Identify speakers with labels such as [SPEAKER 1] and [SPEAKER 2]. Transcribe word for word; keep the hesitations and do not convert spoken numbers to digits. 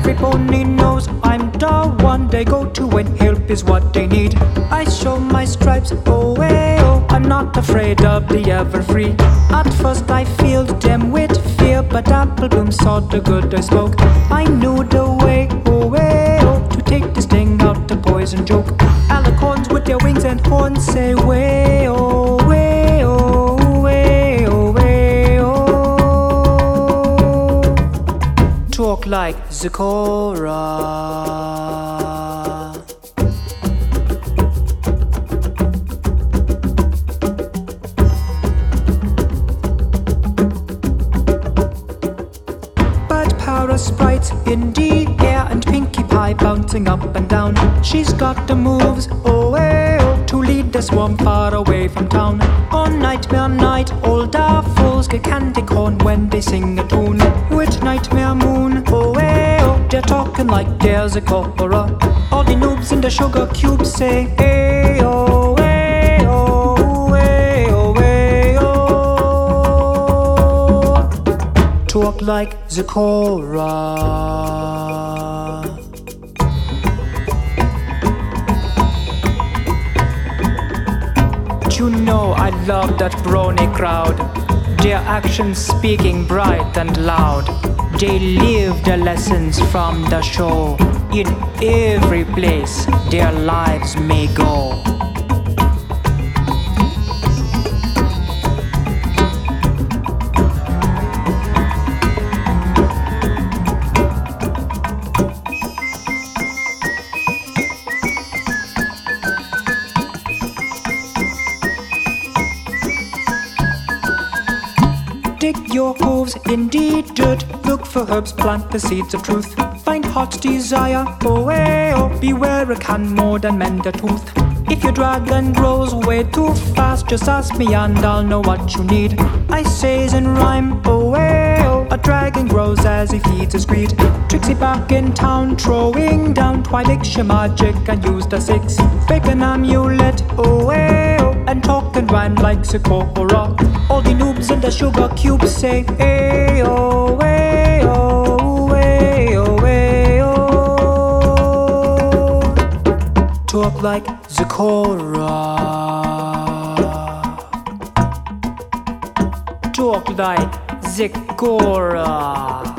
[SPEAKER 1] Every pony knows I'm the one they go to when help is what they need. I show my stripes, oh hey oh, I'm not afraid of the ever free. At first I filled them with fear, but Apple Bloom saw the good I spoke. I knew the way, oh hey oh, to take this thing out the poison joke. Alicorns with their wings and horns say way oh way oh way oh way oh. Talk like Zecora. Sprites in the air and Pinkie Pie bouncing up and down. She's got the moves, oh hey oh, to lead the swarm far away from town. On Nightmare Night, all the fools get candy corn when they sing a tune. With Nightmare Moon, oh hey oh, they're talking like there's a cobra. All the noobs in the sugar cube say hey oh hey oh hey oh hey oh. Talk like Zecora. You know I love that brony crowd. Their actions speaking bright and loud. They live the lessons from the show. In every place their lives may go. Dig your hooves in the dirt. Look for herbs, plant the seeds of truth. Find heart's desire, oh hey oh. Beware it can more than mend a tooth. If your dragon grows way too fast, just ask me and I'll know what you need. I says in rhyme, oh hey oh. A dragon grows as he feeds his greed. Trixie back in town, throwing down Twi'leks your magic and use the six. Fake an amulet, oh hey oh, and talk and rhyme like Zecora. All the noobs in the sugar cube say hey oh hey oh hey oh hey oh. Talk like Zecora. Talk like Zecora.